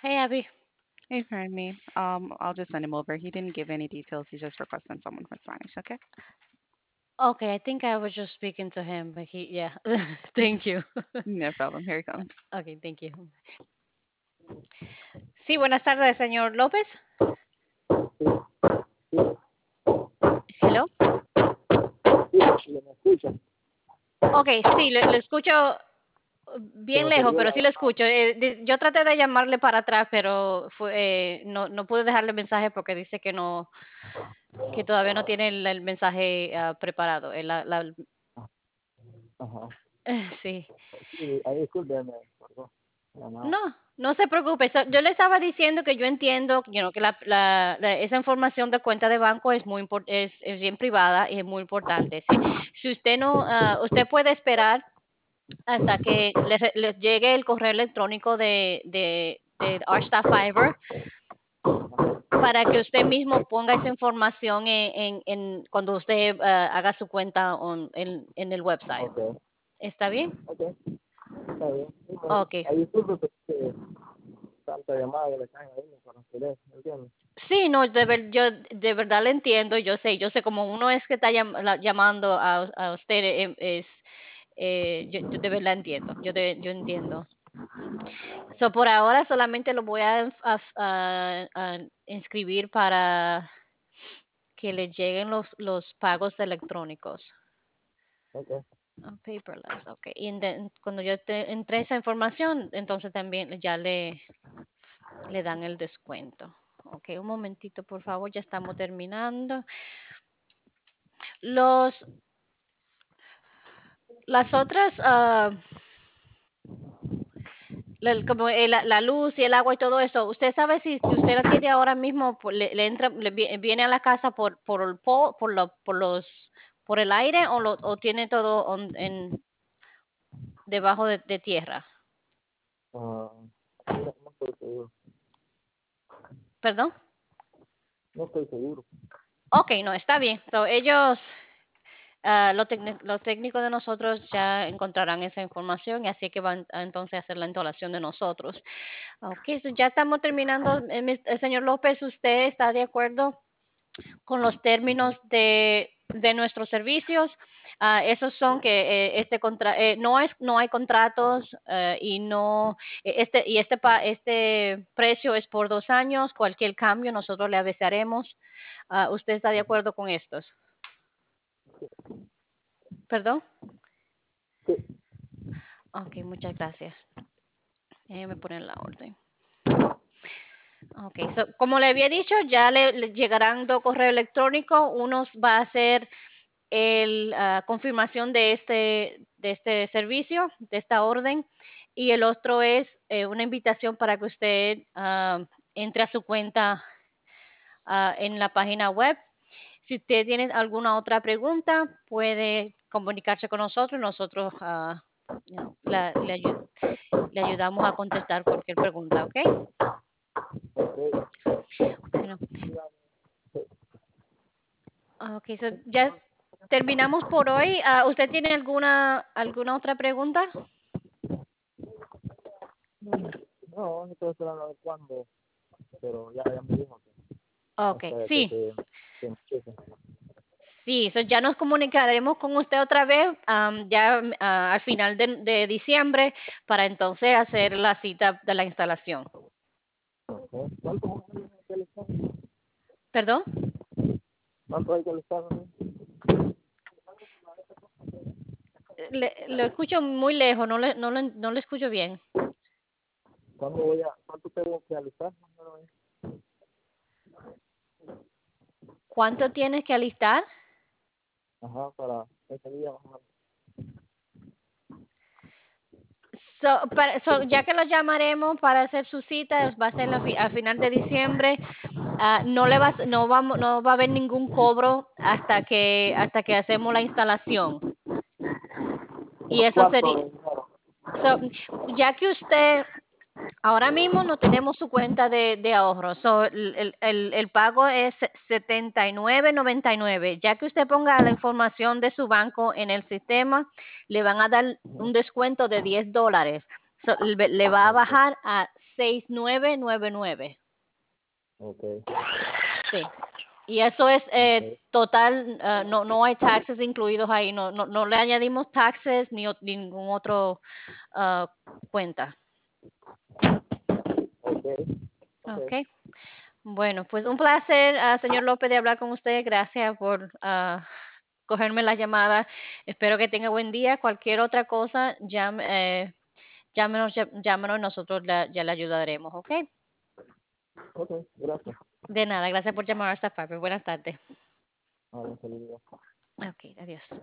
Hey, Abby. Hey, Fermi. I'll just send him over. He didn't give any details. He's just requesting someone for Spanish. Okay. Okay, I think I was just speaking to him, but yeah. Thank you. No problem. Here he comes. Okay, thank you. Sí, buenas tardes, señor López. Hello. Sí, me escuchan. Okay, sí, le escucho Se bien me lejos, perdió pero la sí le llamada. escucho. Yo traté de llamarle para atrás, pero no pude dejarle mensaje porque dice que todavía no tiene el mensaje preparado. Ajá. Sí. Sí, ahí discúlpeme, perdón. La llamada. No, no se preocupe. Yo le estaba diciendo que yo entiendo, que esa información de cuenta de banco es es bien privada y es muy importante. Si usted no, usted puede esperar hasta que les llegue el correo electrónico de Archstaff Fiber para que usted mismo ponga esa información cuando usted haga su cuenta en el website. Ok, ¿Está bien? ok, está bien. Sí, Ok. ahí disculpe que tanta llamada que le caen ahí para hacer, ¿entiendes? Sí, no, yo de verdad le entiendo, yo sé como uno es que está llamando a usted, yo de verdad entiendo, yo entiendo. So, por ahora solamente lo voy a inscribir para que le lleguen los pagos electrónicos. Ok, Paperless, ok. Cuando yo entre esa información, entonces también ya le dan el descuento. Ok, un momentito, por favor, ya estamos terminando. Los, las otras, como la luz y el agua y todo eso, ¿usted sabe si usted la tiene ahora mismo, le entra, viene a la casa por el por el aire o tiene todo debajo de tierra? ah, no, no estoy seguro. ¿Perdón? No estoy seguro. Ok, no, está bien. So, ellos, los técnicos de nosotros ya encontrarán esa información y así que van entonces a hacer la instalación de nosotros. Ok, so ya estamos terminando. Señor López, ¿usted está de acuerdo con los Ujú. términos de nuestros servicios? Esos son que no hay contratos y no este precio es por 2 años. Cualquier cambio nosotros le avisaremos. ¿Usted está de acuerdo con estos? ¿Perdón? Sí, Ok, muchas gracias. Déjeme poner la orden. Ok, so, como le había dicho, ya le llegarán 2 correos electrónicos. Uno va a ser confirmación de este servicio, de esta orden, y el otro es una invitación para que usted entre a su cuenta en la página web. Si usted tiene alguna otra pregunta, puede comunicarse con nosotros. Nosotros you know, le ayudamos a contestar cualquier pregunta, ¿ok? ok. Bueno, ok, so ya terminamos por hoy. ¿Usted tiene alguna otra pregunta? No, estoy esperando a ver cuándo, pero ya me dijo que Ok, hasta sí, que empiece. sí, so ya nos comunicaremos con usted otra vez, ya al final de diciembre, para entonces hacer la cita de la instalación. Ok. ¿Cuánto hay que listar? ¿Perdón? ¿Cuánto hay que listar? Lo escucho muy lejos, no le escucho bien. ¿Cuánto tengo que alistar? ¿Cuánto tienes que alistar? Ajá, para ese día más o menos. Ya que lo llamaremos para hacer su cita, va a ser al final de diciembre. No va a haber ningún cobro hasta que hacemos la instalación. Y eso ¿Cuánto sería, de dinero? so, ya que usted, ahora mismo no tenemos su cuenta de ahorro, el pago es 79.99. Ya que usted ponga la información de su banco en el sistema, le van a dar un descuento de $10. Le va a bajar a 6999. Ok. Sí. Y eso es Ok. total, no hay taxes incluidos ahí, no le añadimos taxes ni ningún otro cuenta. Ok. Ok. Ok. Bueno, pues un placer, señor López, de hablar con usted. Gracias por cogerme la llamada. Espero que tenga buen día. Cualquier otra cosa, llámenos, nosotros ya le ayudaremos, ¿ok? Ok. Gracias. De nada, gracias por llamar a esta parte. Buenas tardes. Vale, saludos. Ok, adiós.